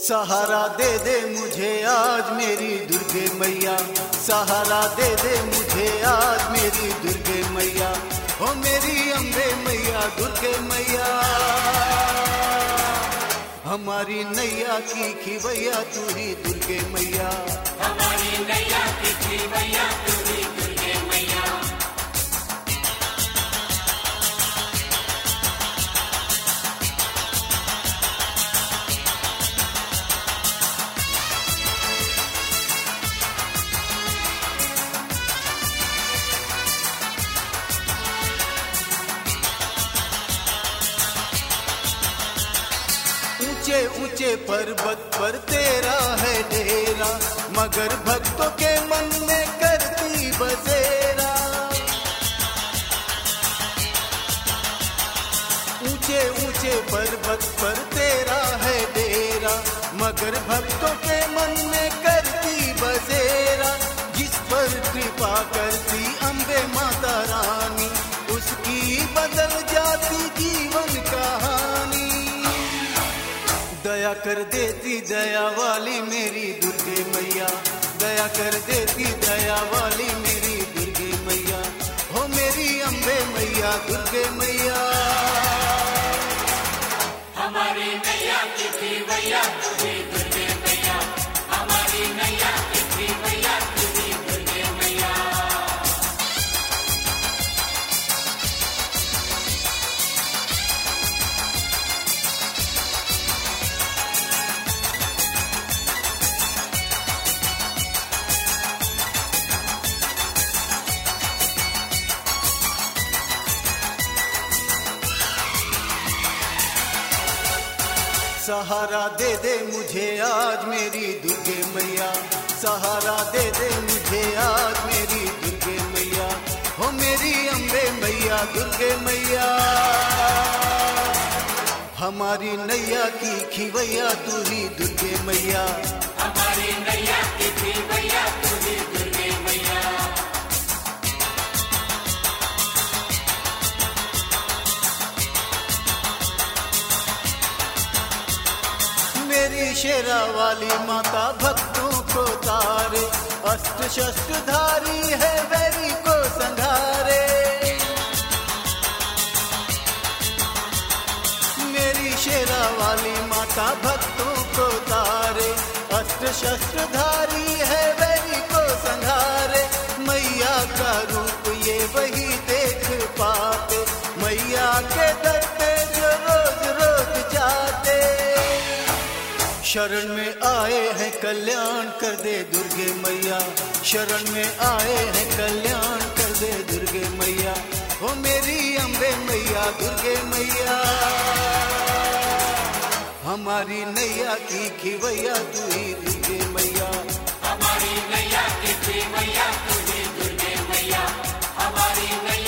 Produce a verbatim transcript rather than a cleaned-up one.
सहारा दे दे मुझे आज मेरी दुर्गे मैया, सहारा दे दे मुझे आज मेरी दुर्गे मैया, ओ मेरी अम्बे मैया दुर्गे मैया। हमारी नैया की खिवैया तू ही दुर्गे मैया, हमारी नैया की खिवैया तू ही दुर्गे मैया। ऊंचे ऊंचे पर्वत पर तेरा है डेरा, मगर भक्तों के मन में करती बसेरा। ऊंचे ऊंचे पर्वत पर तेरा है डेरा, मगर भक्तों के मन में करती बसेरा। जिस पर कृपा करती अम्बे माता रानी, उसकी बदल जाती जीवन कहानी। दया कर देती दया वाली मेरी दुर्गे मैया, दया कर देती दया वाली मेरी दुर्गे मैया, हो मेरी अम्बे मैया दुर्गे मैया। हमारी नैया की खिवैया तू ही दुर्गे मैया, हमारी नैया की खिवैया तू ही दुर्गे मैया। सहारा दे दे मुझे आज मेरी दुर्गे मैया, सहारा दे दे मुझे आज मेरी दुर्गे मैया, हो मेरी अम्बे मैया दुर्गे मैया। हमारी नैया की खिवैया तू ही दुर्गे मैया, हमारी नैया की खिवैया तू ही दुर्गे मैया। मेरी शेरा वाली माता भक्तों को तारे, अस्त्र शस्त्र धारी है वैरी को संघारे। मेरी शेरा वाली माता भक्तों को तारे, अस्त्र शस्त्र धारी है वैरी को संघारे। मैया का रूप ये वही देख पाते, मैया के दर पे जो रोज रोज जाते। शरण में आए हैं कल्याण कर दे दुर्गे मैया, शरण में आए हैं कल्याण कर दे दुर्गे मैया, हो मेरी अम्बे मैया दुर्गे मैया। हमारी नैया की खिवैया तू ही दुर्गे मैया, हमारी नैया की खिवैया तू ही दुर्गे मैया, हमारी नैया